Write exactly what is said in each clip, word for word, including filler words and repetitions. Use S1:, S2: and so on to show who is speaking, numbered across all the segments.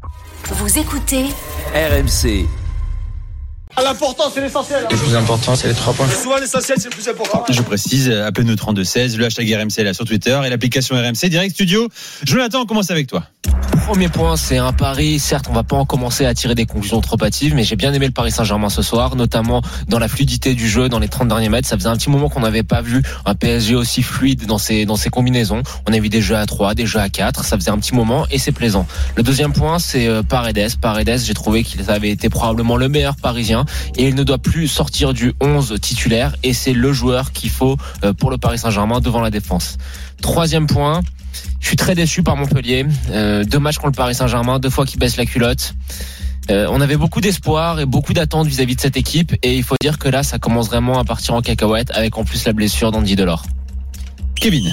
S1: Vous écoutez
S2: R M C.
S3: L'important, c'est l'essentiel.
S4: Le plus important, c'est les trois points.
S3: Souvent, l'essentiel, c'est le plus important.
S5: Je précise, appelez-nous trente-deux seize, le hashtag R M C là sur Twitter et l'application R M C Direct Studio. Jonathan, on commence avec toi.
S6: Premier point, c'est un pari. Certes, on va pas en commencer à tirer des conclusions trop hâtives, mais j'ai bien aimé le Paris Saint-Germain ce soir, notamment dans la fluidité du jeu, dans les trente derniers mètres. Ça faisait un petit moment qu'on n'avait pas vu un P S G aussi fluide dans ses, dans ses combinaisons. On a vu des jeux à trois, des jeux à quatre. Ça faisait un petit moment et c'est plaisant. Le deuxième point, c'est Paredes. Paredes, j'ai trouvé qu'il avait été probablement le meilleur Parisien et il ne doit plus sortir du onze titulaire et c'est le joueur qu'il faut pour le Paris Saint-Germain devant la défense. Troisième point, je suis très déçu par Montpellier. Euh, deux matchs contre le Paris Saint-Germain, deux fois qu'ils baissent la culotte. Euh, on avait beaucoup d'espoir et beaucoup d'attentes vis-à-vis de cette équipe et il faut dire que là, ça commence vraiment à partir en cacahuète avec en plus la blessure d'Andy Delors.
S5: Kevin.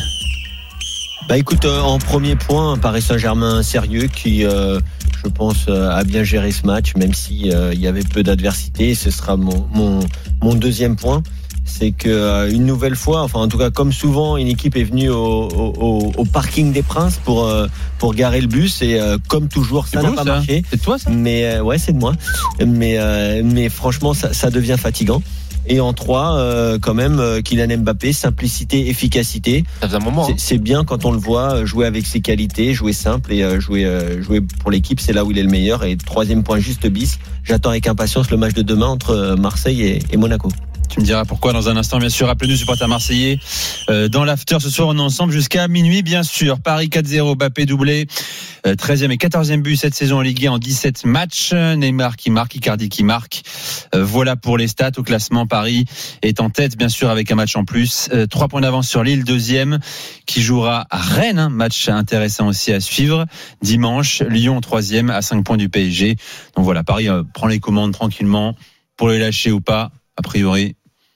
S7: Bah écoute, euh, en premier point, un Paris Saint-Germain sérieux qui, euh, je pense, euh, a bien géré ce match, même si euh, il y avait peu d'adversité. Ce sera mon mon, mon deuxième point. C'est que euh, une nouvelle fois, enfin en tout cas comme souvent, une équipe est venue au, au, au parking des Princes pour euh, pour garer le bus et euh, comme toujours ça
S5: c'est
S7: n'a
S5: beau,
S7: pas
S5: ça.
S7: marché.
S5: C'est de toi ça ?
S7: Mais euh, ouais, c'est de moi. Mais euh, mais franchement, ça, ça devient fatigant. Et en trois, euh, quand même, euh, Kylian Mbappé, simplicité, efficacité.
S6: Ça faisait un moment.
S7: C'est,
S6: Hein.
S7: c'est bien quand on le voit jouer avec ses qualités, jouer simple et euh, jouer euh, jouer pour l'équipe. C'est là où il est le meilleur. Et troisième point, juste bis. J'attends avec impatience le match de demain entre Marseille et, et Monaco.
S5: Tu me diras pourquoi dans un instant, bien sûr. Rappelez-nous, supporters marseillais. Euh, dans l'after, ce soir, on est ensemble jusqu'à minuit, bien sûr. Paris quatre zéro, Mbappé doublé. Euh, treizième et quatorzième but cette saison en Ligue un en dix-sept matchs. Neymar qui marque, Icardi qui marque. Euh, voilà pour les stats. Au classement, Paris est en tête, bien sûr, avec un match en plus. Euh, trois points d'avance sur Lille, deuxième, qui jouera à Rennes. Hein, match intéressant aussi à suivre. Dimanche, Lyon, troisième, à cinq points du P S G. Donc voilà, Paris euh, prend les commandes tranquillement. Pour les lâcher ou pas, a priori.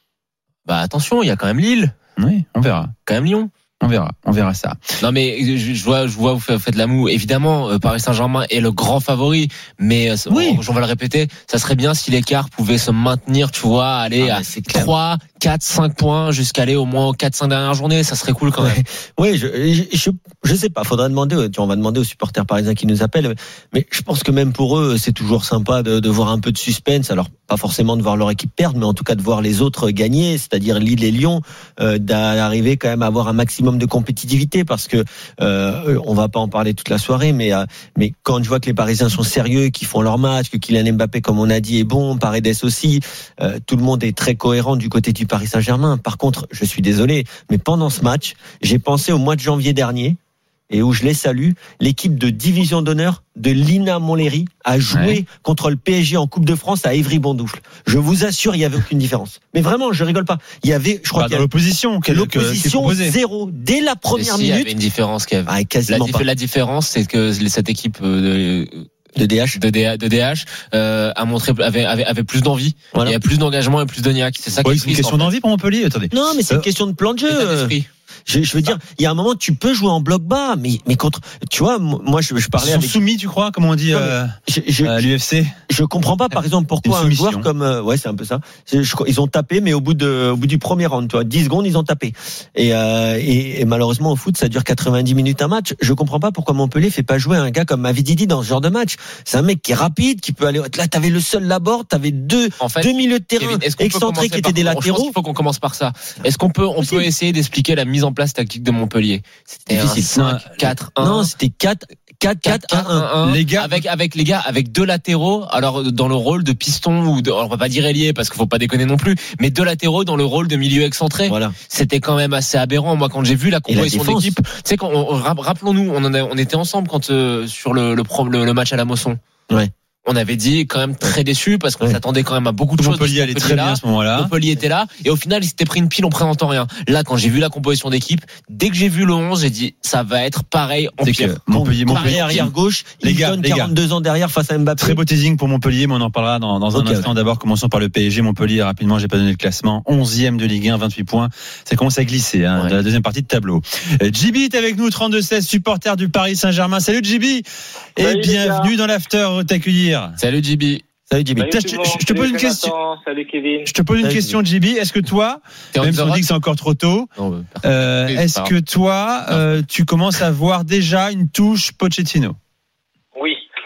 S6: Bah attention, il y a quand même Lille.
S5: Oui, on verra.
S6: Quand même Lyon.
S5: On verra, on verra ça.
S6: Non mais je, je vois, je vois vous faites, vous faites la moue. Évidemment, euh, Paris Saint-Germain est le grand favori, mais euh,
S7: oui.
S6: on, on va le répéter, ça serait bien si l'écart pouvait se maintenir, tu vois, aller
S7: ah,
S6: à trois, quatre, cinq points jusqu'à aller au moins aux quatre, cinq dernières journées, ça serait cool quand même.
S7: Oui, je, je, je, je sais pas, faudra demander, on va demander aux supporters parisiens qui nous appellent, mais je pense que même pour eux, c'est toujours sympa de, de voir un peu de suspense. Alors, pas forcément de voir leur équipe perdre, mais en tout cas de voir les autres gagner, c'est-à-dire Lille et Lyon, euh, d'arriver quand même à avoir un maximum de compétitivité, parce que euh, on va pas en parler toute la soirée, mais euh, mais quand je vois que les Parisiens sont sérieux, qu'ils font leur match, que Kylian Mbappé, comme on a dit, est bon, Paredes aussi, euh, tout le monde est très cohérent du côté du Paris Saint-Germain. Par contre, je suis désolé, mais pendant ce match, j'ai pensé au mois de janvier dernier, et où je les salue, l'équipe de division d'honneur de l'I N A Montlhéry a joué ouais. contre le P S G en Coupe de France à Évry-Bondoufle. Je vous assure, il n'y avait aucune différence. Mais vraiment, je rigole pas. Il y avait, je crois
S5: bah,
S7: qu'il y
S5: avait
S7: l'opposition,
S5: quelle,
S7: l'opposition zéro dès la première
S6: si,
S7: minute.
S6: Il y avait une différence, Kev.
S7: Ah, quasiment
S6: la,
S7: pas.
S6: La différence, c'est que cette équipe de
S7: de D H
S6: de, D, de D H euh, a montré avait, avait avait plus d'envie, voilà. Il y a plus d'engagement et plus de niaque. C'est ça
S5: ouais,
S6: qui
S5: c'est une question d'envie pour Montpellier. Attendez.
S7: Non, mais c'est euh, une question de plan de jeu. Je, je veux dire, il y a un moment, tu peux jouer en bloc bas, mais, mais contre, tu vois, moi, je, je parlais
S5: Ils sont
S7: avec.
S5: soumis, tu crois, comme on dit, non, euh, je, je, à l'U F C.
S7: Je comprends pas, par exemple, pourquoi un joueur comme, euh, ouais, c'est un peu ça. Je, ils ont tapé, mais au bout de, au bout du premier round, tu vois, dix secondes, ils ont tapé. Et, euh, et, et malheureusement, au foot, ça dure quatre-vingt-dix minutes un match. Je comprends pas pourquoi Montpellier fait pas jouer un gars comme Mavididi dans ce genre de match. C'est un mec qui est rapide, qui peut aller, là, t'avais le seul Laborde, t'avais deux, en fait, deux milieux de terrain excentrés qui étaient des latéraux.
S6: Je pense qu'il faut qu'on commence par ça. Est-ce qu'on peut, on peut essayer d'expliquer la mise en place tactique de Montpellier? C'était difficile. cinq, quatre, un.
S7: Non, c'était quatre, quatre, quatre, un, un.
S6: Les gars, avec, avec les gars, avec deux latéraux, alors, dans le rôle de piston ou de, on va pas dire ailier parce qu'il faut pas déconner non plus, mais deux latéraux dans le rôle de milieu excentré.
S7: Voilà.
S6: C'était quand même assez aberrant. Moi, quand j'ai vu la composition d'équipe, tu sais, quand on, rappelons-nous, on en a, on était ensemble quand, euh, sur le, le, le, le match à la Mosson.
S7: Ouais.
S6: On avait dit quand même très déçu parce qu'on ouais. s'attendait quand même à beaucoup de
S5: Montpellier
S6: choses.
S5: Montpellier allait très bien à ce moment-là.
S6: Montpellier était là et au final il s'était pris une pile en présentant rien. Là quand j'ai vu la composition d'équipe, dès que j'ai vu le onze, j'ai dit ça va être pareil en
S5: c'est
S6: pire.
S5: Que Montpellier, Montpellier
S7: arrière gauche,
S5: les
S7: il
S5: gars,
S7: donne
S5: les
S7: quarante-deux ans derrière face à Mbappé.
S5: Très beau teasing pour Montpellier, mais on en parlera dans, dans okay, un instant. Okay. D'abord commençons par le P S G. Montpellier rapidement, j'ai pas donné le classement. onzième de Ligue un, vingt-huit points. Ça commence à glisser hein, ouais. de la deuxième partie de tableau. J B est avec nous, trente-deux seize, supporter du Paris Saint-Germain. Salut J B et
S8: Salut,
S5: bienvenue dans l'after t'accueillir.
S6: Salut J B.
S7: Salut J B.
S8: Salut,
S5: je, je, je te pose une question.
S8: Salut Kevin.
S5: Je te pose une
S7: Salut,
S5: question, J B. Est-ce que toi, même si on dit que c'est encore trop tôt, non, euh, est-ce que toi, euh, tu commences à voir déjà une touche Pochettino?
S8: Oui.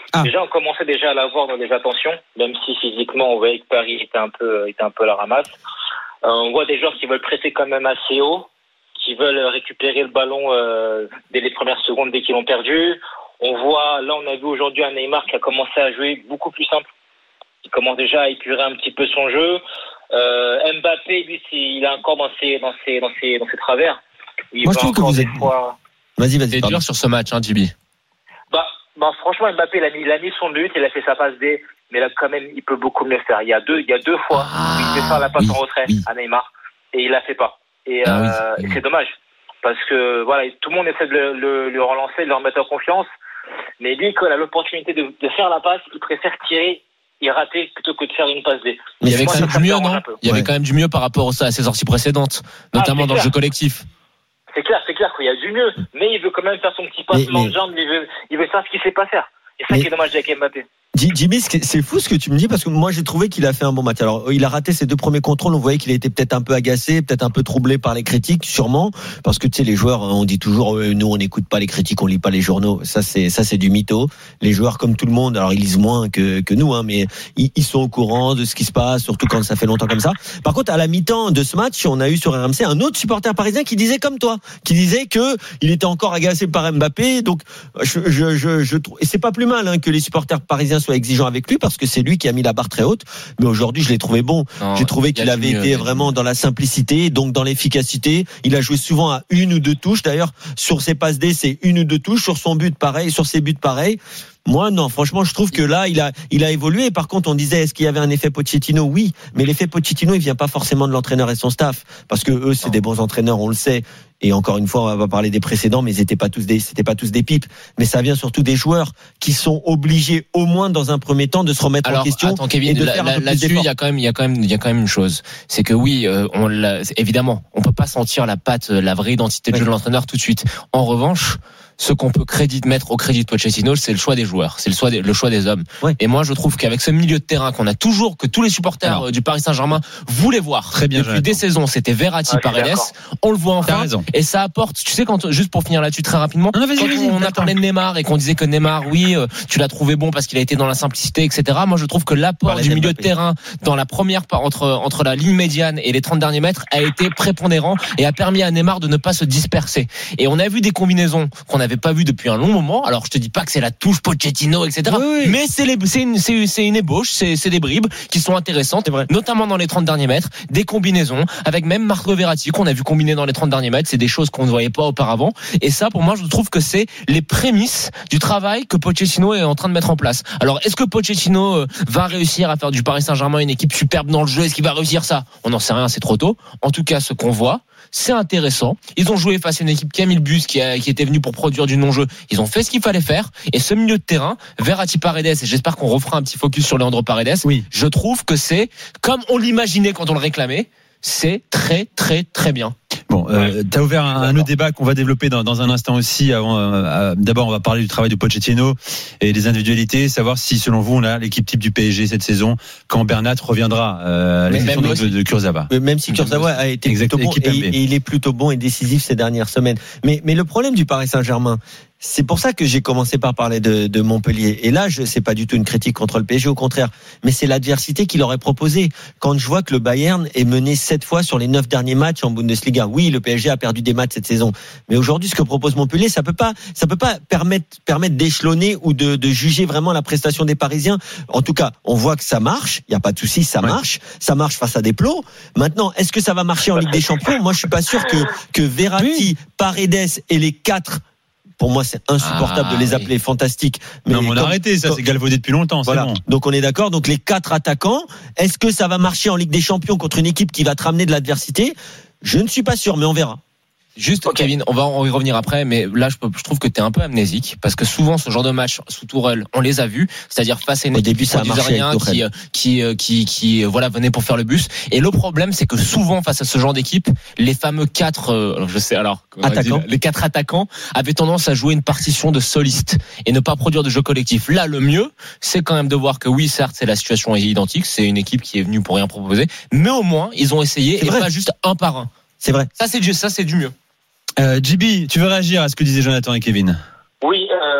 S5: Ah.
S1: Déjà, on commençait déjà à l'avoir dans les attentions, même si physiquement, on voyait que Paris était un peu, était un peu à la ramasse. Euh, on voit des joueurs qui veulent presser quand même assez haut, qui veulent récupérer le ballon euh, dès les premières secondes dès qu'ils l'ont perdu. On voit, là, on a vu aujourd'hui un Neymar qui a commencé à jouer beaucoup plus simple. Il commence déjà à épurer un petit peu son jeu. Euh, Mbappé, lui, il est encore dans ses, dans ses, dans ses, dans ses travers. Il
S7: Moi, je trouve que vous êtes.
S1: fois...
S7: Vas-y, vas-y.
S6: C'est dur sur ce match, hein, J B.
S1: Bah, bah, franchement, Mbappé, il a mis, il a mis son but, il a fait sa passe D, mais là, quand même, il peut beaucoup mieux faire. Il y a deux, il y a deux fois
S6: Ah,
S1: où il fait faire la passe
S6: oui,
S1: en retrait
S6: oui.
S1: à Neymar, et il la fait pas. Et,
S6: Ah,
S1: euh,
S6: oui,
S1: et
S6: oui.
S1: c'est dommage. Parce que, voilà, tout le monde essaie de le, le, le relancer, de le remettre en confiance. Mais lui, quand il a l'opportunité de, de faire la passe, il préfère tirer et rater plutôt que de faire une passe D.
S6: Il y avait
S1: Moi,
S6: quand même
S1: ça, ça
S6: du
S1: me
S6: mieux,
S1: dérange
S6: non
S1: un peu.
S6: Il y avait
S7: Ouais.
S6: quand même du mieux par rapport à ses sorties précédentes, notamment
S1: c'est
S6: dans le
S1: clair.
S6: jeu collectif.
S1: C'est clair, c'est clair qu'il y a du mieux, mais il veut quand même faire son petit passement
S7: mais-
S1: de jambes, il veut, il veut faire ce qu'il sait pas faire. Et ça
S7: Mais-
S1: qui est dommage avec Mbappé.
S7: J- Jimmy, c'est c'est fou ce que tu me dis parce que moi j'ai trouvé qu'il a fait un bon match. Alors il a raté ses deux premiers contrôles, on voyait qu'il était peut-être un peu agacé, peut-être un peu troublé par les critiques, sûrement, parce que tu sais les joueurs, on dit toujours euh, nous on n'écoute pas les critiques, on lit pas les journaux. Ça c'est ça c'est du mytho. Les joueurs comme tout le monde, alors ils lisent moins que que nous, hein, mais ils, ils sont au courant de ce qui se passe, surtout quand ça fait longtemps comme ça. Par contre à la mi-temps de ce match, on a eu sur R M C un autre supporter parisien qui disait comme toi, qui disait que il était encore agacé par Mbappé. Donc je je je, je trouve et c'est pas plus mal hein, que les supporters parisiens soient exigeants avec lui parce que c'est lui qui a mis la barre très haute. Mais aujourd'hui, je l'ai trouvé bon.
S6: Non,
S7: J'ai trouvé
S6: il y a
S7: qu'il
S6: du
S7: avait
S6: mieux,
S7: été
S6: il y a
S7: vraiment
S6: du
S7: dans la simplicité, donc dans l'efficacité. Il a joué souvent à une ou deux touches. D'ailleurs, sur ses passes D, c'est une ou deux touches. Sur son but, pareil. Sur ses buts, pareil. Moi, non, franchement, je trouve que là, il a, il a évolué. Par contre, on disait, est-ce qu'il y avait un effet Pochettino? Oui, mais l'effet Pochettino, il vient pas forcément de l'entraîneur et son staff, parce que eux, c'est
S6: Non.
S7: des bons entraîneurs, on le sait. Et encore une fois, on va pas parler des précédents, mais ils étaient pas tous des, c'était pas tous des pipes. Mais ça vient surtout des joueurs qui sont obligés, au moins dans un premier temps, de se remettre
S6: Alors,
S7: en question
S6: attends,
S7: et
S6: Kevin,
S7: de
S6: là-
S7: faire un
S6: là-
S7: peu plus
S6: là-dessus,
S7: d'efforts.
S6: il y a quand même, il y a quand même, il y a quand même une chose, c'est que oui, euh, on l'a, évidemment, on peut pas sentir la patte, la vraie identité de jeu de l'entraîneur tout de suite. En revanche, ce qu'on peut crédit, mettre au crédit de Pochettino, c'est le choix des joueurs, c'est le choix des, le choix des hommes.
S7: Ouais.
S6: Et moi, je trouve qu'avec ce milieu de terrain qu'on a toujours, que tous les supporters
S5: Alors,
S6: euh, du Paris Saint-Germain voulaient voir
S5: Très bien,
S6: depuis
S5: Jonathan.
S6: des saisons, c'était Verratti,
S1: Ah, je suis
S6: Paredes.
S1: d'accord.
S6: On le voit
S5: T'as
S6: enfin.
S5: raison.
S6: Et ça apporte, tu sais, quand, juste pour finir là-dessus très rapidement,
S5: Non, non, vas-y,
S6: quand
S5: vas-y,
S6: on a
S5: attends.
S6: parlé de Neymar et qu'on disait que Neymar, oui, euh, tu l'as trouvé bon parce qu'il a été dans la simplicité, et cetera. Moi, je trouve que l'apport
S7: Parlais
S6: du milieu de
S7: d'Mbappé.
S6: terrain dans la première part, entre, entre la ligne médiane et les trente derniers mètres a été prépondérant et a permis à Neymar de ne pas se disperser. Et on a vu des combinaisons qu'on n'avait pas vues depuis un long moment. Alors, je te dis pas que c'est la touche Pochettino, et cetera.
S7: Oui, oui.
S6: Mais c'est les, c'est une, c'est, c'est une ébauche, c'est, c'est des bribes qui sont intéressantes,
S7: C'est vrai.
S6: notamment dans les trente derniers mètres, des combinaisons avec même Marco Verratti qu'on a vu combiner dans les trente derniers mètres. C'est des choses qu'on ne voyait pas auparavant. Et ça, pour moi, je trouve que c'est les prémices du travail que Pochettino est en train de mettre en place. Alors, est-ce que Pochettino euh, va réussir à faire du Paris Saint-Germain une équipe superbe dans le jeu? Est-ce qu'il va réussir ça? On n'en sait rien, c'est trop tôt. En tout cas, ce qu'on voit, c'est intéressant. Ils ont joué face à une équipe qui a mis le bus, qui, a, qui était venue pour produire du non-jeu. Ils ont fait ce qu'il fallait faire. Et ce milieu de terrain, Verratti, Paredes, et j'espère qu'on refera un petit focus sur Leandro Paredes.
S5: Oui.
S6: Je trouve que c'est, comme on l'imaginait quand on le réclamait, c'est très, très, très bien.
S5: Bon, euh, tu as ouvert un, un autre débat qu'on va développer dans, dans un instant aussi. Avant, euh, euh, d'abord, on va parler du travail de Pochettino et des individualités, savoir si, selon vous, on a l'équipe type du P S G cette saison, quand Bernat reviendra euh, à
S7: Mais
S5: l'exception
S6: même
S5: donc de, de Kurzawa.
S7: Euh, Même si Kurzawa a été
S5: Exact,
S7: plutôt bon
S5: équipe
S7: et,
S5: M B.
S7: et il est plutôt bon et décisif ces dernières semaines. Mais, mais le problème du Paris Saint-Germain, c'est pour ça que j'ai commencé par parler de, de Montpellier. Et là, je c'est pas du tout une critique contre le P S G, au contraire. Mais c'est l'adversité qu'il aurait proposé. Quand je vois que le Bayern est mené sept fois sur les neuf derniers matchs en Bundesliga. Oui, le P S G a perdu des matchs cette saison. Mais aujourd'hui, ce que propose Montpellier, ça peut pas, ça peut pas permettre, permettre d'échelonner ou de, de juger vraiment la prestation des Parisiens. En tout cas, on voit que ça marche. Il y a pas de souci, ça
S5: Ouais.
S7: marche. Ça marche face à des plots. Maintenant, est-ce que ça va marcher en Ligue des Champions? Moi, je suis pas sûr que, que Verratti, Paredes et les quatre, pour moi, c'est insupportable
S6: Ah,
S7: de les
S6: oui.
S7: appeler fantastiques. Mais
S5: Non, mais on a
S7: comme-
S5: arrêté, ça,
S7: comme-
S5: c'est galvaudé depuis longtemps, c'est
S7: voilà.
S5: bon.
S7: Donc on est d'accord. Donc les quatre attaquants, est-ce que ça va marcher en Ligue des Champions contre une équipe qui va te ramener de l'adversité? Je ne suis pas sûr, mais on verra.
S6: Juste,
S1: Ok.
S6: Kevin, on va en y revenir après, mais là, je, peux, je trouve que tu es un peu amnésique, parce que souvent, ce genre de match sous Tourelle, on les a vus, c'est-à-dire face à une
S7: Au
S6: équipe
S7: début,
S6: qui
S7: ça a
S6: produisait
S7: marché
S6: rien,
S7: avec
S6: qui,
S7: Tourelle.
S6: qui, qui, qui, qui, voilà, venait pour faire le bus. Et le problème, c'est que souvent, face à ce genre d'équipe, les fameux quatre, euh, alors, je sais, alors, comment on dit,
S7: Attaquants.
S6: les quatre attaquants avaient tendance à jouer une partition de soliste et ne pas produire de jeu collectif. Là, le mieux, c'est quand même de voir que oui, certes, c'est la situation est identique, c'est une équipe qui est venue pour rien proposer, mais au moins, ils ont essayé
S7: C'est
S6: et
S7: vrai.
S6: pas juste un par un.
S7: C'est vrai.
S6: Ça, c'est du, ça, c'est du mieux.
S5: Euh, J B, tu veux réagir à ce que disaient Jonathan et Kevin?
S1: Oui, euh, en fait, je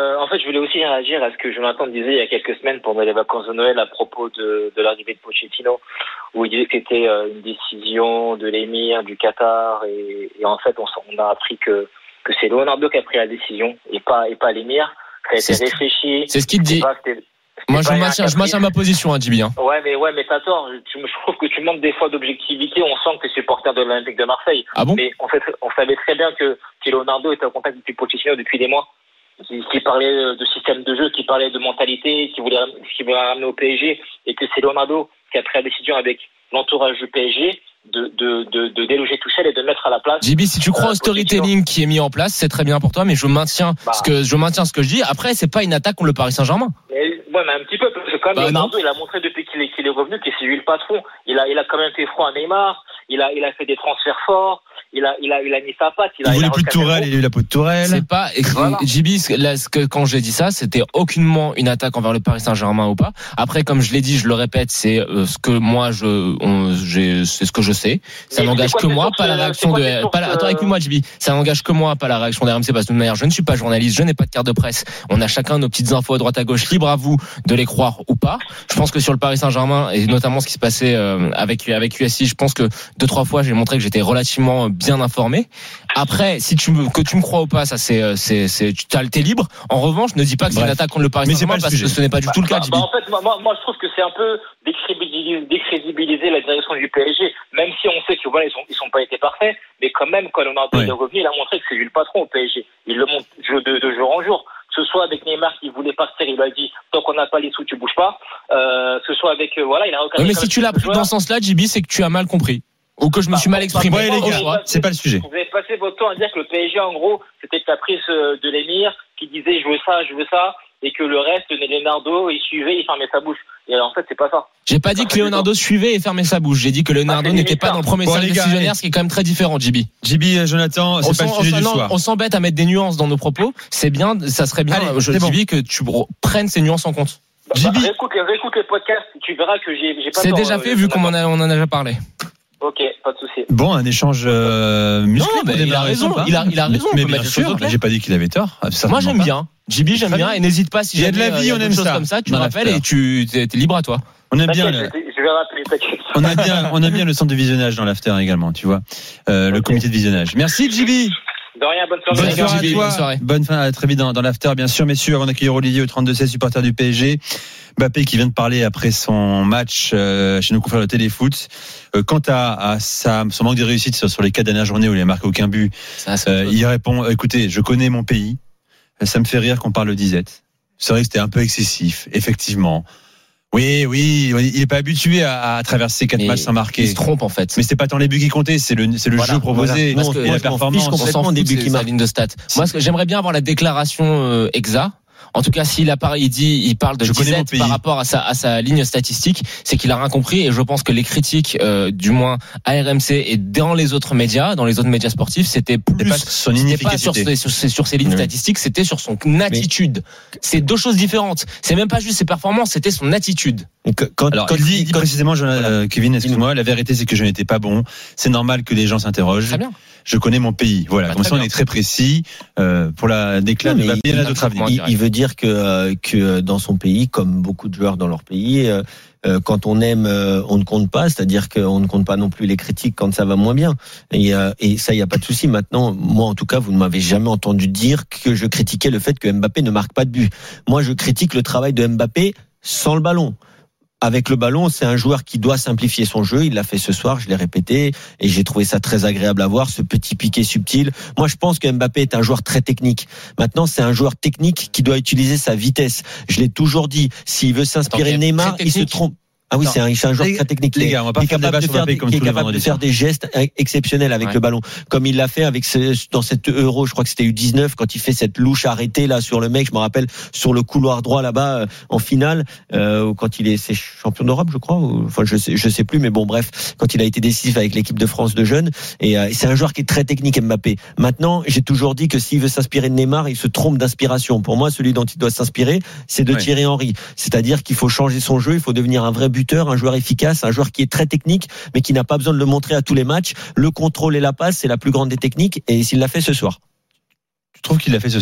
S1: voulais aussi réagir à ce que Jonathan disait il y a quelques semaines pendant les vacances de Noël à propos de, de l'arrivée de Pochettino, où il disait que c'était une décision de l'émir du Qatar, et, et en fait, on, on a appris que, que c'est Leonardo qui a pris la décision et pas, et pas l'émir. Ça a été
S6: c'est
S1: réfléchi.
S6: C'est ce qu'il dit.
S1: Pas, c'était, c'était
S6: Moi, je maintiens, je maintiens ma position, hein, Djibi. Hein.
S1: Ouais, mais ouais, mais t'as tort. Je, je trouve que tu manques des fois d'objectivité. On sent que t'es supporter de l'Olympique de Marseille.
S6: Ah bon?
S1: Mais en fait, on savait très bien que, que Leonardo était en contact depuis Pochettino depuis des mois. Qui, qui parlait de système de jeu, qui parlait de mentalité, qui voulait, qui voulait ramener au P S G, et que c'est Leonardo qui a pris la décision avec l'entourage du P S G de, de, de, de déloger Tuchel et de mettre à la place.
S6: J B, si tu crois
S1: euh,
S6: au storytelling qui est mis en place, c'est très bien pour toi, mais je maintiens
S1: bah.
S6: ce que je maintiens ce que je dis. Après, c'est pas une attaque contre le Paris Saint-Germain.
S1: Mais, ouais, mais un petit peu, parce que quand même,
S6: bah,
S1: Leonardo,
S6: non.
S1: il a montré depuis qu'il est, qu'il est revenu que c'est lui le patron. Il a, il a quand même fait froid à Neymar. Il a, il a fait des transferts forts. Il a, il a, il a mis sa patte. Il,
S5: Il
S1: a,
S5: voulait
S1: il a
S5: plus de Tourelle, il a eu la peau de Tourelle.
S6: C'est pas,
S1: Voilà.
S6: J B, là, ce que, quand j'ai dit ça, c'était aucunement une attaque envers le Paris Saint-Germain ou pas. Après, comme je l'ai dit, je le répète, c'est euh, ce que moi, je, on, j'ai, c'est ce que je sais. Ça
S1: Mais
S6: n'engage
S1: c'est quoi
S6: que
S1: tes
S6: moi,
S1: sources,
S6: pas la
S1: euh,
S6: réaction
S1: c'est quoi
S6: de,
S1: tes sources,
S6: pas la, attends,
S1: euh,
S6: écoute-moi, J B. Ça n'engage que moi, pas la réaction d'R M C, parce que de toute manière, je ne suis pas journaliste, je n'ai pas de carte de presse. On a chacun nos petites infos à droite à gauche, libre à vous de les croire ou pas. Je pense que sur le Paris Saint-Germain, et notamment ce qui se passait euh, avec, avec U S I, je pense que deux, trois fois, j'ai montré que j'étais relativement bien informé. Après, si tu me, que tu me crois ou pas, ça c'est, c'est, c'est, tu t'es libre. En revanche, ne dis pas que c'est
S5: Bref.
S6: une attaque contre le Paris
S5: Mais c'est
S6: Saint-Germain
S5: pas le
S6: parce
S5: sujet.
S6: que ce n'est pas du tout le cas,
S1: Bah,
S6: J B.
S1: bah, en fait, moi, moi, je trouve que c'est un peu décrédibiliser, décrédibiliser la direction du P S G, même si on sait que voilà, ils sont, ils sont pas été parfaits, mais quand même, quand Leonardo
S5: Ouais.
S1: est revenu, il a montré que c'est lui le patron au P S G. Il le montre de, de jour en jour. Que ce soit avec Neymar qui voulait partir, il lui a dit tant qu'on n'a pas les sous, tu bouges pas. Euh, que ce soit avec euh, voilà, il a
S6: Ouais, mais si tu l'as pris dans ce sens-là, J B, c'est que tu as mal compris. Ou que je me suis mal exprimé.
S5: Ouais, les
S6: Au
S5: gars,
S6: choix.
S5: c'est pas le sujet.
S1: Vous avez passé votre temps à dire que le P S G, en gros, c'était le caprice euh, de l'émir qui disait je veux ça, je veux ça, et que le reste, Leonardo, il suivait, il fermait sa bouche. Et en fait, c'est pas ça.
S6: J'ai pas dit que Leonardo suivait et fermait sa bouche. J'ai dit que Leonardo
S1: Ah, c'est
S6: n'était
S1: limite
S6: pas
S1: ça.
S6: dans le premier
S5: Bon,
S6: cercle
S5: les gars,
S6: décisionnaire,
S5: allez.
S6: ce qui est quand même très différent, J B.
S5: J B, Jonathan,
S6: On
S5: c'est pas
S6: s'en-
S5: le sujet
S6: on
S5: du
S6: s'en-
S5: soir.
S6: on s'embête à mettre des nuances dans nos propos. C'est bien, ça serait bien,
S5: Allez,
S6: je
S5: c'est bon.
S6: J B, que tu prennes ces nuances en compte.
S1: Bah,
S5: J B.
S1: bah, réécoute, les- réécoute les podcasts, tu verras que j'ai, j'ai pas
S6: C'est
S1: tort,
S6: déjà
S1: euh,
S6: fait vu qu'on en
S1: Jonathan.
S6: a, on en a déjà parlé.
S1: Ok, pas de souci.
S5: Bon, un échange euh, musclé
S6: Non,
S5: pour
S6: mais il a
S5: démarrer,
S6: raison,
S5: sympa.
S6: il a- il a raison, on
S5: Mais
S6: peut
S5: bien
S6: mettre les choses au
S5: sûr,
S6: clair.
S5: j'ai pas dit qu'il avait tort.
S6: Moi,
S5: certainement
S6: j'aime
S5: pas.
S6: bien. J B, j'aime
S5: Très
S6: bien.
S5: bien.
S6: Et n'hésite pas si
S5: Il y a de
S6: jamais,
S5: la
S6: euh,
S5: vie, on
S6: d'autres
S5: aime
S6: choses
S5: ça.
S6: comme ça, tu
S5: Dans
S6: rappelles
S5: l'after.
S6: et tu, t'es, t'es libre à toi.
S5: On aime bien,
S1: T'inquiète,
S5: le,
S1: je, je vais rappeler, t'inquiète.
S5: on aime bien, on aime bien le centre de visionnage dans l'after également, tu vois, euh, le
S1: Ok.
S5: comité de visionnage. Merci, J B.
S1: De rien, bonne soirée.
S5: Bonne
S6: Salut,
S5: soirée à
S6: J B,
S5: toi.
S6: bonne soirée.
S5: Bonne fin, à très vite dans, dans l'after, bien sûr, messieurs, avant d'accueillir Olivier au trente-deux seize, supporter du P S G. Mbappé qui vient de parler après son match euh, chez nos confrères de Téléfoot. Euh, quant à, à sa, son manque de réussite sur, sur les quatre dernières journées où il n'a marqué aucun but,
S6: Ça, c'est
S5: euh, il répond, écoutez, je connais mon pays, ça me fait rire qu'on parle de disette. C'est vrai que c'était un peu excessif, effectivement. Oui, oui, il n'est pas habitué à, à traverser quatre
S6: Mais
S5: matchs sans marquer.
S6: il se trompe en fait.
S5: Mais c'est pas tant les buts qui comptaient, c'est le, c'est le
S7: Voilà,
S5: jeu proposé,
S7: voilà.
S6: Parce que-
S5: et
S7: moi,
S5: la
S7: je m'en fiche
S5: performance.
S6: On
S7: complètement
S6: s'en fout
S7: des
S6: de
S7: buts
S6: ses-
S7: qui
S6: sa
S7: marquent.
S6: ligne de stats. Moi, ce que j'aimerais bien avoir la déclaration euh, exacte. En tout cas, s'il a pas, il dit, il parle de
S5: Je connais mon
S6: disette
S5: pays.
S6: par rapport à sa, à sa ligne statistique, c'est qu'il a rien compris. Et je pense que les critiques, euh, du moins à R M C et dans les autres médias, dans les autres médias sportifs, c'était
S5: C'est
S6: plus
S5: pas son
S6: c'était pas sur
S5: inefficacité.
S6: ses, sur ses, sur ses lignes
S7: Oui.
S6: statistiques, c'était sur son attitude. C'est deux choses différentes. C'est même pas juste ses performances, c'était son attitude.
S7: Et que- Quand,
S5: Alors,
S7: quand
S5: il dit, il dit
S7: quand-
S5: précisément, je,
S7: Voilà.
S5: euh, Kevin, excuse-moi, la vérité c'est que je n'étais pas bon. C'est normal que les gens s'interrogent.
S6: Très bien.
S5: Je connais mon pays. Voilà,
S6: Bah,
S5: comme
S6: très
S5: ça on
S6: bien.
S5: est très précis. Euh, pour la déclat
S7: Non,
S5: de
S7: mais
S5: Mbappé, il y en a d'autres à venir.
S7: il, il veut dire que euh, que dans son pays, comme beaucoup de joueurs dans leur pays, euh, euh, quand on aime, euh, on ne compte pas. C'est-à-dire qu'on ne compte pas non plus les critiques quand ça va moins bien. Et, euh, et ça, il y a pas de souci. Maintenant, moi, en tout cas, vous ne m'avez jamais entendu dire que je critiquais le fait que Mbappé ne marque pas de but. Moi, je critique le travail de Mbappé sans le ballon. Avec le ballon, c'est un joueur qui doit simplifier son jeu. Il l'a fait ce soir, je l'ai répété, et j'ai trouvé ça très agréable à voir, ce petit piqué subtil. Moi, je pense que Mbappé est un joueur très technique. Maintenant, c'est un joueur technique qui doit utiliser sa vitesse. Je l'ai toujours dit, s'il veut s'inspirer
S6: Attends,
S7: de Neymar,
S6: très
S7: il se
S6: technique.
S7: trompe. Ah oui,
S5: Non.
S7: c'est un, c'est un joueur
S5: Les-
S7: très technique.
S5: les gars, on va pas
S7: qui est
S5: faire le
S7: capable
S5: débat
S7: de
S5: sur
S7: faire
S5: Mbappé
S7: des,
S5: comme
S7: qui est
S5: tous les
S7: capable de
S5: vendredis
S7: faire
S5: soirs.
S7: des gestes exceptionnels avec
S6: Ouais.
S7: le ballon, comme il l'a fait avec ce, dans cette Euro, je crois que c'était U dix-neuf, quand il fait cette louche arrêtée là sur le mec, je me rappelle sur le couloir droit là-bas euh, en finale, euh, quand il est c'est champion d'Europe, je crois, ou, enfin je sais, je sais plus, mais bon bref, quand il a été décisif avec l'équipe de France de jeunes, et euh, c'est un joueur qui est très technique, Mbappé. Maintenant, j'ai toujours dit que s'il veut s'inspirer de Neymar, il se trompe d'inspiration. Pour moi, celui dont il doit s'inspirer, c'est de
S5: Ouais.
S7: Thierry Henry. C'est-à-dire qu'il faut changer son jeu, il faut devenir un vrai buteur, un joueur efficace, un joueur qui est très technique, mais qui n'a pas besoin de le montrer à tous les matchs. Le contrôle et la passe, c'est la plus grande des techniques, et s'il l'a fait ce soir.
S5: Je trouve qu'il l'a fait ce soir.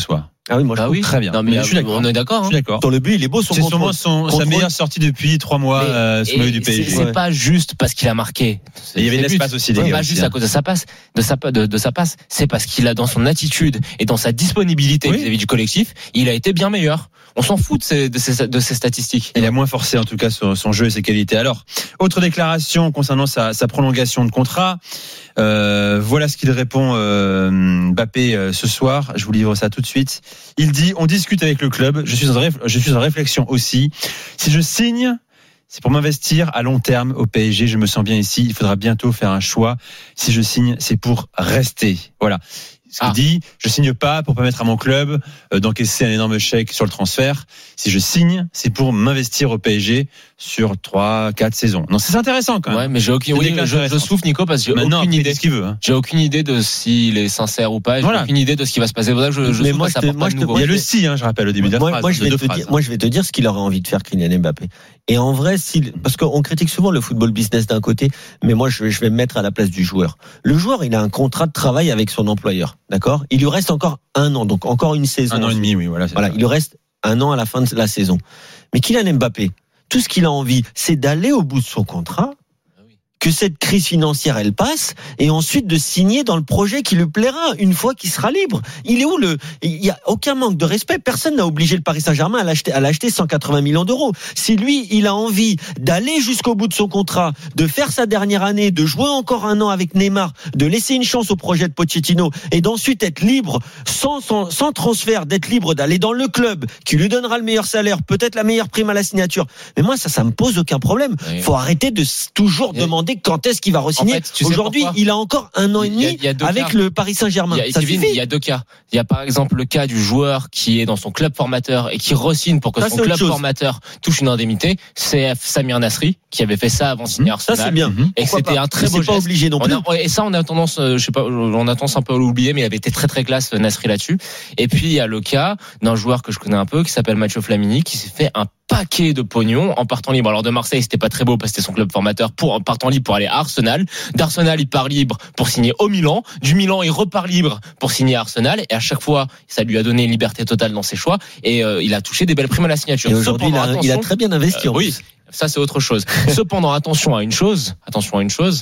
S7: Ah oui, moi je
S6: Bah
S7: trouve
S6: oui.
S7: très bien.
S6: Non, mais,
S5: Mais je suis d'accord.
S6: on est d'accord.
S5: Je
S6: Hein.
S5: suis d'accord.
S7: Sur le but, il est beau son
S5: C'est
S7: contrôle.
S5: sûrement son, sa
S7: Contrôle.
S5: meilleure sortie depuis trois mois
S6: Mais-
S5: euh, sous le maillot du P S G.
S6: C'est, c'est
S7: Ouais.
S6: pas juste parce qu'il a marqué.
S5: Et il y avait de
S6: C'est
S5: l'espace
S6: but.
S5: aussi, les
S6: C'est
S5: gars,
S6: pas
S5: aussi,
S6: juste
S5: hein.
S6: à cause de sa passe, de sa, de, de sa passe. C'est parce qu'il a dans son attitude et dans sa disponibilité
S5: Oui.
S6: vis-à-vis du collectif, il a été bien meilleur. On s'en fout de ces, de ces, de ces statistiques.
S5: Il a moins forcé en tout cas son, son jeu et ses qualités. Alors, autre déclaration concernant sa, sa prolongation de contrat. Euh, voilà ce qu'il répond euh, Mbappé euh, ce soir. Je vous livre ça tout de suite. Il dit: on discute avec le club. Je suis en, réf- je suis en réflexion aussi. Si je signe, c'est pour m'investir à long terme au P S G. Je me sens bien ici. Il faudra bientôt faire un choix. Si je signe, c'est pour rester. Voilà. Ce qu'il
S6: Ah.
S5: dit, je signe pas pour permettre à mon club euh, d'encaisser un énorme chèque sur le transfert. Si je signe, c'est pour m'investir au P S G sur trois, quatre saisons. Non, c'est intéressant quand même.
S6: Ouais, mais j'ai aucune,
S5: C'est
S6: oui,
S5: des
S6: je,
S5: intéressants.
S6: je souffle Nico parce que j'ai
S5: Maintenant,
S6: aucune
S5: après, il
S6: idée.
S5: dit ce qu'il veut. Hein.
S6: J'ai aucune idée de s'il est sincère ou pas. J'ai
S5: Voilà.
S6: aucune idée de ce qui va se passer. Voilà, je, je
S7: Mais
S6: souffle
S7: moi,
S6: à
S7: je
S6: ça
S7: te-
S6: apporte
S7: moi,
S6: pas
S7: je
S6: de
S7: te-
S6: nouveau.
S5: Il y a le si, hein, je rappelle au début de la
S7: moi,
S5: phrase.
S7: moi, je
S5: de
S7: vais
S5: deux
S7: te
S5: phrases.
S7: dire, moi, je vais te dire ce qu'il aurait envie de faire, Kylian Mbappé. Et en vrai, s'il, parce qu'on critique souvent le football business d'un côté, mais moi, je, je vais me mettre à la place du joueur. Le joueur, il a un contrat de travail avec son employeur, d'accord? Il lui reste encore un an, donc encore une saison.
S5: Un an et demi, oui, voilà. c'est
S7: Voilà,
S5: ça.
S7: il lui reste un an à la fin de la saison. Mais Kylian Mbappé, tout ce qu'il a envie, c'est d'aller au bout de son contrat, que cette crise financière elle passe, et ensuite de signer dans le projet qui lui plaira une fois qu'il sera libre. Il est où le Il y a aucun manque de respect. Personne n'a obligé le Paris Saint-Germain à l'acheter, à l'acheter cent quatre-vingts millions d'euros. Si lui, il a envie d'aller jusqu'au bout de son contrat, de faire sa dernière année, de jouer encore un an avec Neymar, de laisser une chance au projet de Pochettino, et d'ensuite être libre sans, sans, sans transfert, d'être libre d'aller dans le club qui lui donnera le meilleur salaire, peut-être la meilleure prime à la signature. Mais moi, ça, ça me pose aucun problème.
S6: Oui.
S7: Faut arrêter de s- toujours
S6: Et-
S7: demander quand est-ce qu'il va re-signer.
S6: En fait, tu sais
S7: Aujourd'hui,
S6: pourquoi
S7: il a encore un an et
S6: Il y a-
S7: demi
S6: il y a deux
S7: avec
S6: cas.
S7: le Paris Saint-Germain.
S6: Il y a,
S7: Ça
S6: Kevin,
S7: suffit.
S6: il y a deux cas. Il y a par exemple le cas du joueur qui est dans son club formateur et qui re-signe pour que
S7: Ça,
S6: son
S7: c'est autre
S6: club
S7: chose.
S6: formateur touche une indemnité. C'est Samir Nasri qui avait fait ça avant de signer
S7: Ça,
S6: Arsenal.
S7: c'est bien.
S5: Mhm.
S6: Et
S7: Pourquoi
S6: c'était
S7: pas.
S6: un très
S7: Mais
S6: beau
S7: c'est pas
S6: geste.
S7: obligé non
S6: On
S7: plus.
S6: a- et ça, on a tendance, euh, je sais pas, on a tendance un peu à l'oublier, mais il avait été très très classe, Nasri, là-dessus. Et puis il y a le cas d'un joueur que je connais un peu qui s'appelle Matteo Flamini, qui s'est fait un paquet de pognon en partant libre. Alors de Marseille, c'était pas très beau parce que c'était son club formateur, pour en partant libre pour aller à Arsenal. D'Arsenal, il part libre pour signer au Milan. Du Milan, il repart libre pour signer à Arsenal. Et à chaque fois, ça lui a donné une liberté totale dans ses choix. Et euh, il a touché des belles primes à la signature.
S7: Et aujourd'hui, il
S6: Cependant,
S7: a, il a
S6: attention,
S7: très bien investi.
S6: euh,
S7: en
S6: oui,
S7: plus.
S6: ça c'est autre chose. Cependant, attention à une chose, attention à une chose.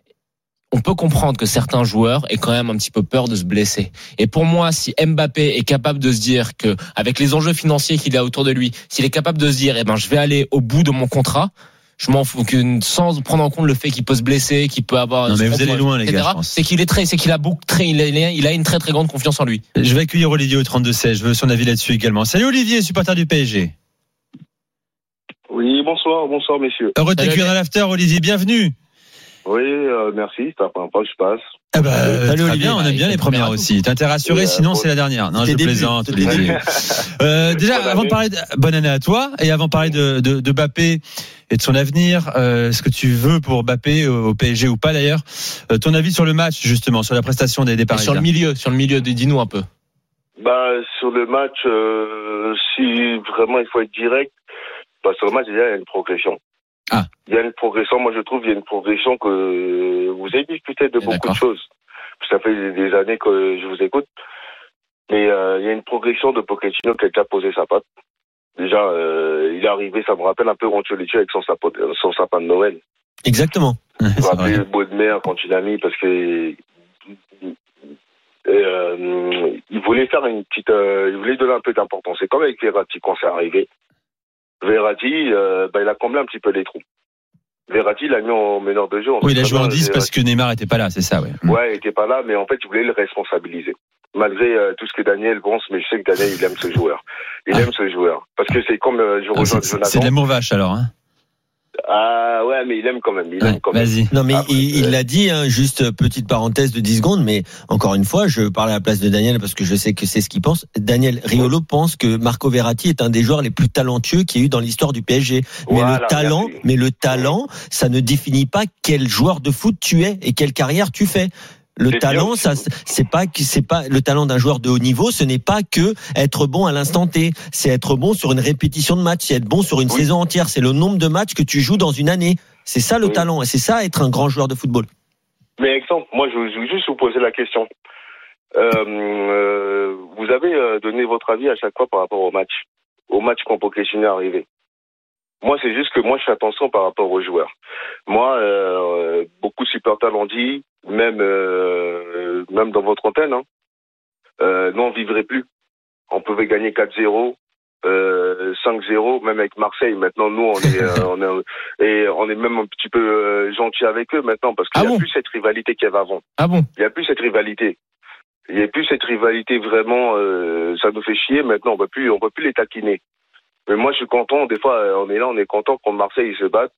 S6: On peut comprendre que certains joueurs aient quand même un petit peu peur de se blesser. Et pour moi, si Mbappé est capable de se dire que, avec les enjeux financiers qu'il a autour de lui, s'il est capable de se dire, eh ben, je vais aller au bout de mon contrat, je m'en fous que, sans prendre en compte le fait qu'il peut se blesser, qu'il peut avoir,
S5: Non, mais
S6: un
S5: vous allez loin, les gars, je pense.
S6: c'est qu'il est très, c'est qu'il a beaucoup, très, il a, il a une très très grande confiance en lui.
S5: Je vais accueillir Olivier au trente-deux seize. Je veux son avis là-dessus également. Salut Olivier, supporter du P S G.
S2: Oui, bonsoir, bonsoir messieurs.
S5: Heureux de
S6: Salut,
S5: t'accueillir dans l'after, Olivier. Bienvenue.
S2: Oui, euh, merci, c'est la première fois que je passe.
S5: Ah bah,
S7: Salut,
S5: très
S7: Olivier.
S5: bien, on aime bien les premières aussi. T'as intérêt à rassurer,
S2: Euh,
S5: sinon
S2: bon.
S5: c'est la dernière. Non, je
S7: C'était début,
S5: plaisante,
S7: c'était
S5: Olivier. Euh, déjà,
S2: Bonne
S5: avant de
S2: année.
S5: parler de, bonne année à toi, et avant de parler de, de, de Mbappé et de son avenir, euh, ce que tu veux pour Mbappé au, au P S G ou pas d'ailleurs, euh, ton avis sur le match justement, sur la prestation des, des
S6: Et sur
S5: Parisiens.
S6: le milieu, sur le milieu, dis-nous un peu.
S2: Bah, sur le match, euh, si vraiment il faut être direct, bah, sur le match, déjà, il y a une progression.
S5: Ah.
S2: Il y a une progression, moi je trouve, il y a une progression que vous avez discuté de
S6: Et
S2: beaucoup
S6: d'accord.
S2: de choses. Ça fait des années que je vous écoute. Mais euh, il y a une progression de Pochettino qui a déjà posé sa patte. Déjà, euh, il est arrivé, ça me rappelle un peu Ancelotti avec son sapin, son sapin de Noël.
S7: Exactement.
S2: Vous vous
S5: C'est
S2: rappelez
S5: vrai.
S2: le beau de mer quand il a mis parce que euh, il voulait faire une petite, euh, il voulait donner un peu d'importance. C'est comme avec Verratti quand c'est arrivé. Verratti, euh, bah, il a comblé un petit peu les trous. Verratti, il l'a mis en meneur de jeu. On
S5: Oui, il
S2: sait
S5: a
S2: très
S5: joué en
S2: bien,
S5: dix parce
S2: Verratti-
S5: que Neymar était pas là, c'est ça, ouais.
S2: Ouais, il était pas là, mais en fait, il voulait le responsabiliser. Malgré euh, tout ce que Daniel pense, mais je sais que Daniel, il aime ce joueur. Il
S5: Ah.
S2: aime ce joueur. Parce que c'est comme, euh, je
S5: Ah,
S2: rejoins
S5: c'est, c'est de
S2: Jonathan.
S5: l'amour vache alors. Hein.
S2: Ah ouais, mais il aime quand même. Il
S5: Ouais,
S2: aime quand même.
S5: vas-y.
S7: Non mais
S2: Après,
S7: il il
S2: euh,
S7: l'a dit, hein, juste petite parenthèse de dix secondes, mais encore une fois, je parle à la place de Daniel parce que je sais que c'est ce qu'il pense. Daniel Riolo pense que Marco Verratti est un des joueurs les plus talentueux qu'il y a eu dans l'histoire du P S G. Mais
S2: Voilà,
S7: le talent,
S2: merci.
S7: mais le talent, ça ne définit pas quel joueur de foot tu es et quelle carrière tu fais. Le
S2: C'est
S7: talent,
S2: bien.
S7: ça, c'est pas que c'est pas le talent d'un joueur de haut niveau. Ce n'est pas que être bon à l'instant T. C'est être bon sur une répétition de match. C'est être bon sur une
S2: Oui.
S7: saison entière. C'est le nombre de matchs que tu joues dans une année. C'est ça le
S2: Oui.
S7: talent. Et c'est ça être un grand joueur de football.
S2: Mais exemple, moi, je veux juste vous poser la question. euh, euh, vous avez euh, donné votre avis à chaque fois par rapport au match, au match quand Pochettino est arrivé. Moi, c'est juste que moi, je fais attention par rapport aux joueurs. Moi, euh, beaucoup de supporters l'ont dit, même euh, même dans votre antenne, hein, euh, nous, on ne vivrait plus. On pouvait gagner quatre zéro, euh, cinq zéro, même avec Marseille. Maintenant, nous, on est, euh, on est, et on est même un petit peu euh, gentil avec eux maintenant, parce qu'il
S6: Ah
S2: n'y a
S6: bon
S2: plus cette rivalité qu'il y avait avant.
S6: Ah bon?
S2: Il n'y a plus cette rivalité. Il n'y a plus cette rivalité vraiment, euh, ça nous fait chier. Maintenant, on ne peut plus, on peut plus les taquiner. Mais moi, je suis content. Des fois, on est là, on est content quand Marseille ils se battent.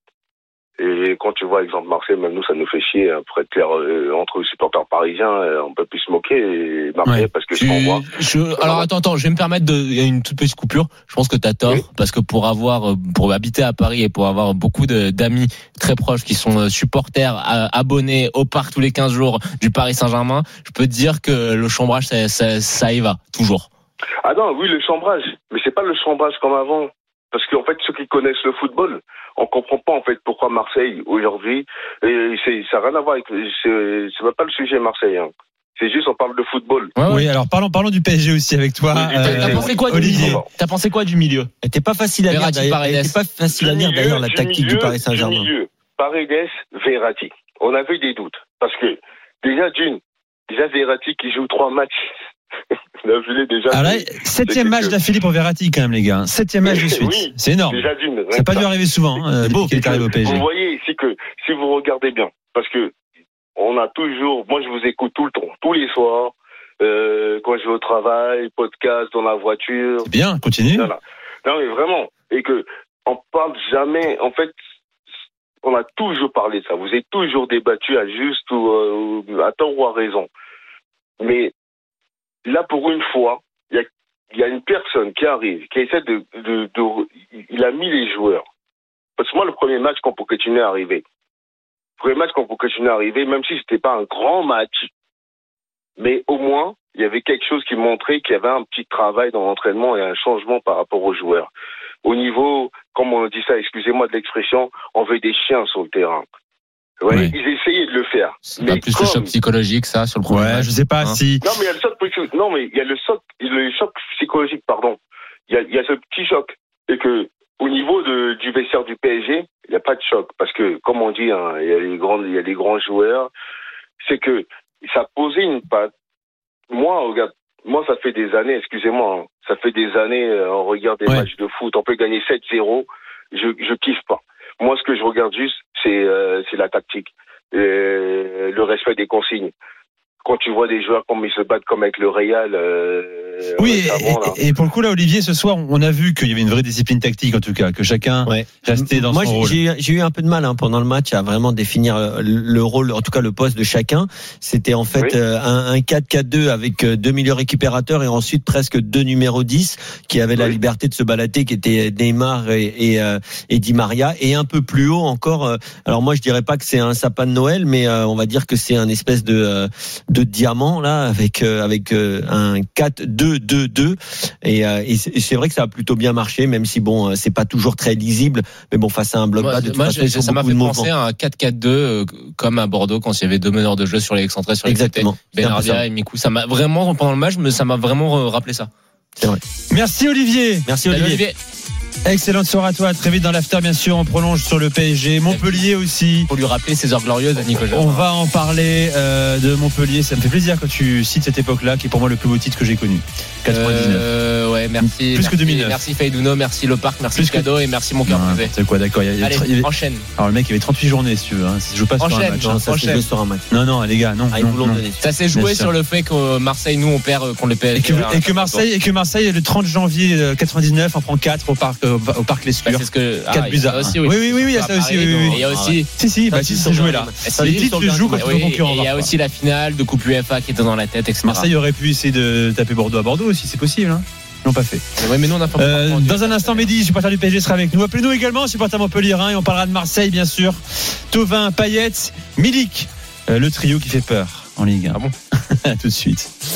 S2: Et quand tu vois, exemple, Marseille, même nous, ça nous fait chier. Pour être clair, euh, entre supporters parisiens, euh, on peut plus se moquer et Marseille
S5: Ouais.
S2: parce que
S6: Tu-
S2: ce qu'on voit.
S6: je- alors attends, attends, je vais me permettre de, il y a une toute petite coupure. Je pense que t'as tort,
S2: Oui.
S6: parce que pour avoir, euh, pour habiter à Paris et pour avoir beaucoup de, d'amis très proches qui sont euh, supporters, euh, abonnés au parc tous les quinze jours du Paris Saint-Germain, je peux te dire que le chambrage, ça, ça, ça y va, toujours.
S2: Ah non, oui, le chambrage. Mais c'est pas le chambrage comme avant. Parce qu'en fait, ceux qui connaissent le football, on comprend pas en fait pourquoi Marseille aujourd'hui. Et c'est, ça n'a rien à voir avec. C'est, c'est même pas le sujet Marseille. Hein. C'est juste on parle de football.
S6: Ouais, ouais.
S5: Oui, alors parlons, parlons du P S G aussi avec toi.
S2: Oui,
S6: T'as,
S2: euh,
S6: t'as pensé quoi du
S5: Olivier.
S6: milieu? T'as pensé quoi du milieu?
S7: Elle était pas facile à lire.
S6: Verratti,
S7: d'ailleurs. Elle
S6: Paredes.
S7: était pas facile à
S2: Du
S7: lire
S2: milieu,
S7: d'ailleurs la
S2: du
S7: tactique
S2: milieu,
S7: du Paris Saint-Germain.
S2: Du milieu, Paredes, Verratti. On avait des doutes parce que déjà d'une, déjà Verratti qui joue trois matchs. On a vu les déjà.
S5: Alors là,
S2: c'est-
S5: septième
S2: c'est
S5: match
S2: quelque-
S5: d'affilée pour Verratti quand même les gars. Septième match de suite.
S2: Oui,
S5: C'est énorme.
S2: Déjà d'une. rien
S5: C'est pas
S2: que
S5: dû
S2: ça.
S5: arriver souvent hein,
S7: C'est beau.
S5: depuis qu'il est arrivé au P S G.
S2: Vous voyez ici que si vous regardez bien, parce que on a toujours, moi je vous écoute tout le temps, tous les soirs, euh, quand je vais au travail, podcast dans la voiture.
S5: C'est bien, continue.
S2: Voilà. Non mais vraiment, et que on parle jamais. En fait, on a toujours parlé de ça. Vous êtes toujours débattu à juste ou euh, à tort ou à raison. Mais là, pour une fois, il y a, il y a une personne qui arrive, qui essaie de, de, de, il a mis les joueurs. Parce que moi, le premier match quand Pochettino est arrivé, le premier match quand Pochettino est arrivé, même si c'était pas un grand match, mais au moins, il y avait quelque chose qui montrait qu'il y avait un petit travail dans l'entraînement et un changement par rapport aux joueurs. Au niveau, comme on dit ça, excusez-moi de l'expression, on veut des chiens sur le terrain. Vous voyez,
S6: Ouais.
S2: ils essayaient de le faire.
S6: C'est
S2: Mais
S6: pas plus
S2: comme-
S6: le choc psychologique, ça, sur le premier
S5: Ouais,
S6: match.
S5: je sais pas
S6: Hein.
S5: si.
S2: Non, mais il y a le choc, non, mais il y a le choc, le choc psychologique, pardon. Il y a, il y a ce petit choc. Et que, au niveau de, du vestiaire du P S G, il n'y a pas de choc. Parce que, comme on dit, hein, il y a les grands, il y a les grands joueurs. C'est que, ça posait une patte. Moi, regarde, moi, ça fait des années, excusez-moi, hein, ça fait des années, euh, on regarde des
S5: Ouais.
S2: matchs de foot, on peut gagner sept zéro. Je, je kiffe pas. Moi, ce que je regarde juste, c'est, euh, c'est la tactique. Euh, le respect des consignes. Quand tu vois des joueurs comme ils se battent comme avec le Real, euh,
S5: Oui,
S2: récemment, là.
S5: et, et pour le coup là, Olivier, ce soir, on a vu qu'il y avait une vraie discipline tactique en tout cas, que chacun
S7: Ouais.
S5: restait dans
S7: Moi,
S5: son
S7: j'ai-
S5: rôle.
S7: j'ai eu, j'ai eu un peu de mal hein, pendant le match à vraiment définir le, le rôle, en tout cas le poste de chacun. C'était en fait
S2: Oui.
S7: euh, un, un quatre quatre deux avec euh, deux milieux récupérateurs et ensuite presque deux numéros dix qui avaient la
S2: Oui.
S7: liberté de se balader, qui étaient Neymar et, et, euh, et Di Maria. Et un peu plus haut encore, euh, alors moi je dirais pas que c'est un sapin de Noël, mais euh, on va dire que c'est un espèce de, euh, de diamant là avec, euh, avec euh, un quatre deux deux deux. Et, euh, et c'est et c'est vrai que ça a plutôt bien marché, même si bon, euh, c'est pas toujours très lisible. Mais bon, face à un bloc
S6: Moi,
S7: bas, de toute
S6: moi,
S7: façon,
S6: j'ai-
S7: ils font
S6: ça m'a
S7: beaucoup
S6: fait
S7: de
S6: penser
S7: mouvements.
S6: à un quatre quatre deux euh, comme à Bordeaux quand il y avait deux meneurs de jeu sur les excentrés sur les côtés.
S7: Exactement. C'est un peu ça.
S6: Benarbia et Mikou. Ça m'a vraiment pendant le match, me- ça m'a vraiment euh, rappelé ça.
S7: C'est vrai.
S5: Merci Olivier.
S7: Merci
S6: Salut,
S7: Olivier.
S5: Excellente soirée à toi. Très vite dans l'after, bien sûr. On prolonge sur le P S G. Montpellier aussi.
S6: Pour lui rappeler ses heures glorieuses à Nico Jobin.
S5: On va en parler euh, de Montpellier. Ça me fait plaisir quand tu cites cette époque-là, qui est pour moi le plus beau titre que j'ai connu. quatre-vingt-dix-neuf.
S6: Euh, ouais, merci.
S5: Plus
S6: merci,
S5: que deux mille neuf.
S6: Merci Feiduno, merci Le Parc, merci
S5: Plus que-
S6: Cadeau et merci mon cœur
S5: Non,
S6: brisé.
S5: c'est quoi, d'accord. Il y a- il y a-
S6: Allez,
S5: il y avait-
S6: enchaîne.
S5: Alors le mec, il y avait trente-huit journées, si tu veux. Hein. Ça se joue pas sur un
S6: Enchaîne,
S5: match.
S6: Jean.
S5: hein.
S7: Non, ça s'est
S6: Enchaîne.
S7: joué sur un match.
S5: Non, non, les gars, non.
S7: Ah, ils
S5: non,
S7: vous l'ont
S5: non.
S7: donné.
S6: Ça s'est
S5: Bien
S6: joué
S5: sûr.
S6: sur le fait que Marseille, nous, on perd euh, contre le P S G.
S5: Et que,
S6: Voilà,
S5: et que Marseille, et que Marseille, le trente janvier euh, quatre-vingt-dix-neuf, en prend quatre au parc, euh, au parc
S6: Bah,
S5: Lescure.
S6: c'est ce que. Ah,
S5: quatre
S6: il y a
S5: buts
S6: ça
S5: à un.
S6: aussi,
S5: Oui, oui, oui, oui, il y a ça aussi. Oui, oui,
S6: Et
S5: oui.
S6: il y a aussi.
S5: Si, si, bah,
S7: Ça,
S5: si,
S7: c'est
S5: c'est
S7: sur
S5: joué
S7: le
S5: là.
S7: dernier match.
S5: Les titres se jouent quand
S6: Oui,
S5: le concurrent
S6: et il y a
S5: va.
S6: aussi la finale de Coupe UEFA qui était dans la tête, et cetera.
S5: Marseille aurait pu essayer de taper Bordeaux à Bordeaux aussi, c'est possible. Hein. Ils l'ont pas fait.
S6: Ouais, mais nous, on a pas
S5: Euh,
S6: encore
S5: dans un instant, Mehdi, supporter du P S G, sera avec nous. Appelez-nous également, supporter Montpellier, hein, et on parlera de Marseille, bien sûr. Thauvin, Payet, Milik, euh, le trio qui fait peur en Ligue un.
S6: Ah bon
S5: À tout de suite.